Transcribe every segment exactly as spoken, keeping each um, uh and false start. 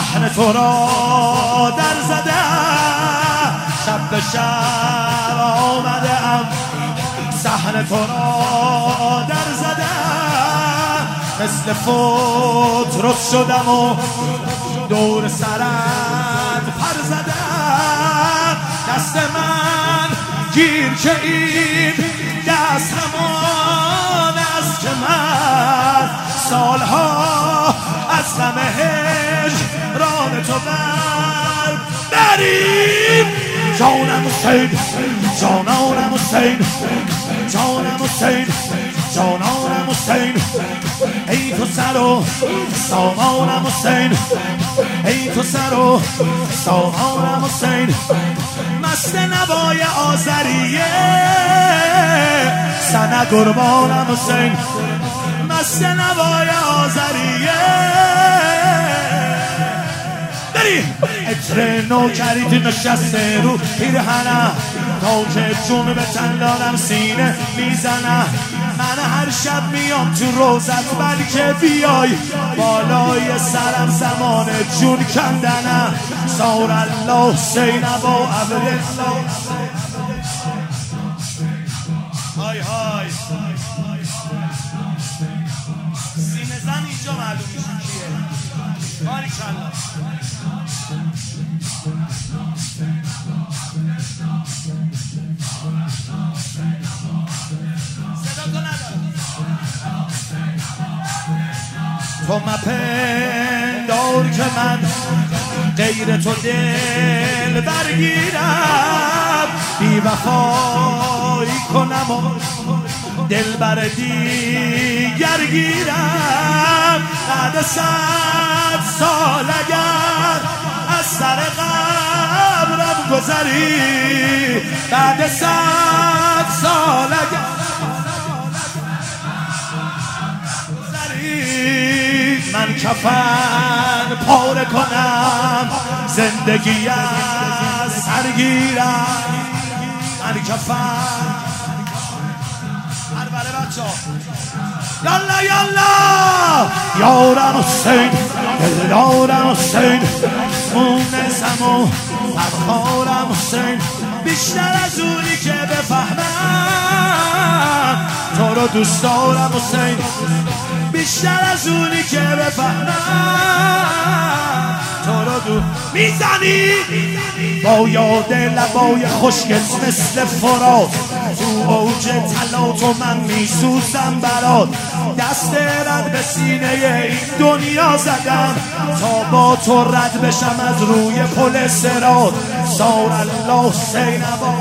صحن تو را در زده شب به شب آمده ام صحن تو را در زده مثل فوت رخ شدم و دور سرت پر زده دست من گیر که این دست همان است که من سالها از غم هجران تو بر بریم جانم حسین جانانم حسین جانم حسین جانانم حسین ای تو سر و سامانم حسین ای تو سر و سامانم حسین مست نوای آذریه سنه قربانم حسین مست نوای آذریه بریم عطر نوکریت نشسته رو پیرهنه تا که جون به تندانم سینه میزنه من هر شب میام تو روزت بلکه بیای بالای سرم زمان جون کندنه سار الله حسین با عبدالله های های سینه زن اینجا معلوم میشه کیه باریکالله تو مپندار که من غیر تو دل برگیرم بی وفایی کنم و دل بر دیگر گیرم بعد صد سال اگر از سر قبرم گذری بعد صد سال اگر من کفن پاره کنم زندگی از سرگیرم من کفن بله بچه ها یالا یالا یارم حسین دلدارم حسین مونسم و فرخارم حسین بیشتر از اونی که بفهمم تو رو دوست دارم حسین بیشتر از اونی که بفهمم تو رو دو میزنی با یاد لبای خوشگت مثل فرات تو اوج طلا تو من میسوزم برات دست رد به سینه این دنیا زدم تا با تو رد بشم از روی پل صراط سار الله حسین با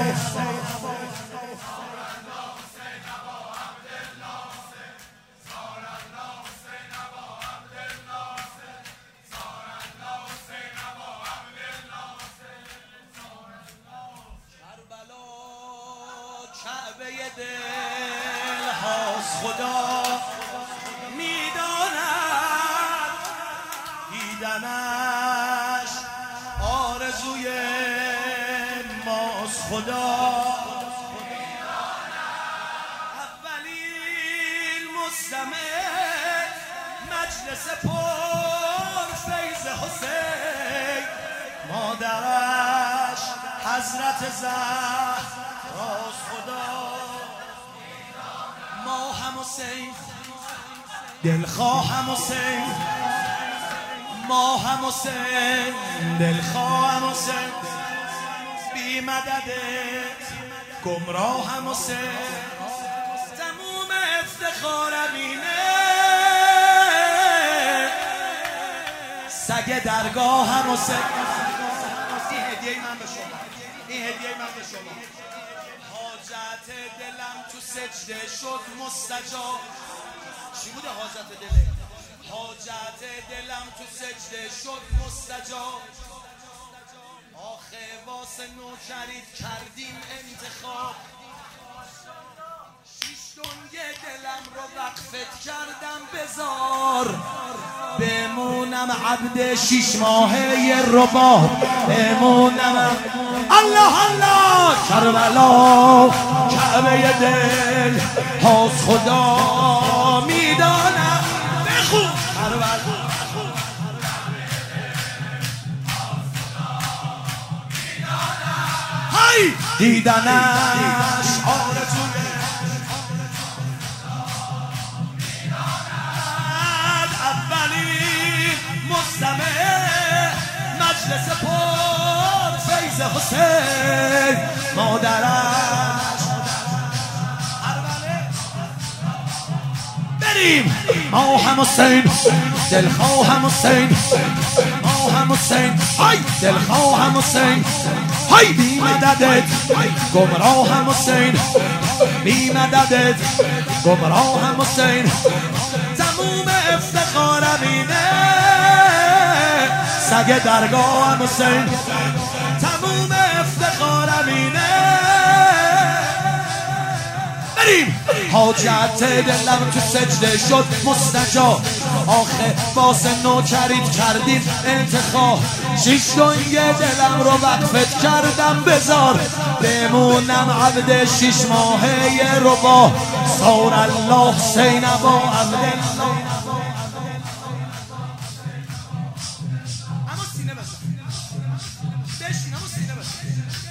کعبه دل هاست خدا میداند دیدنش آرزوی ماست خدا اولین مستمع مجلس پر فیض حسین مادرش حضرت زهرا راست خدا ما هم حسین دلخواهم حسین ما هم حسین دلخواهم حسین بی مددت گمراهم حسین تموم افتخارم اینه سگ درگاهم حسین این هدیه من به شما این هدیه من به شما حاجت دلم تو سجده شد مستجاب چی بوده حاجت دله؟ حاجت دلم تو سجده شد مستجاب آخه واسه نوکرید کردیم انتخاب شیش دنگه دلم رو وقفت کردم بزار بمونم عبد شیش ماهه رباب بمونم الله الله کربلا کعبه دل هاست خدا میدانم بخون کربلا دیدنش آرزوی اولی مستمع مجلس پر فیض حسین مادرش بریم ما هم حسین دلخواه هم حسین ما هم حسین های دلخواه هم حسین های بی مددت گمراه هم حسین بی مددت گمراه هم حسین تموم افتخارم اینه سگ درگاه هم حسین تموم افتخارم اینه بریم حاجت دلم تو سجده شد مستجاب آخه واسه نوکرید کردیم انتخاب شیش دنگ دلم رو وقفت کردم بذار بمونم عبد شیش ماهه ربا سور الله حسین با عبدالله اما سینه بزن بشین اما سینه بزن